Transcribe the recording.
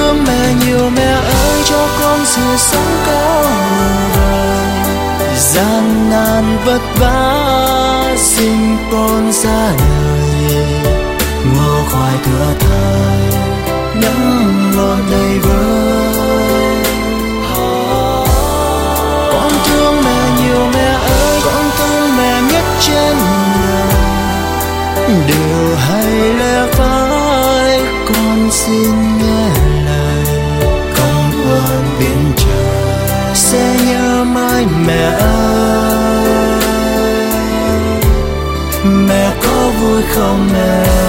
thương mẹ nhiều, mẹ ơi cho con sự sống cao vời. Gian nan vất vả sinh con ra đời, ngô khoai thừa thai nắng ngon đầy vơi. Con thương mẹ nhiều, mẹ ơi con thương mẹ nhất trên đời. Điều hay lẽ phải con xin nghe lời, không buồn biển trời sẽ nhớ mãi mẹ ơi. Mẹ có vui không mẹ?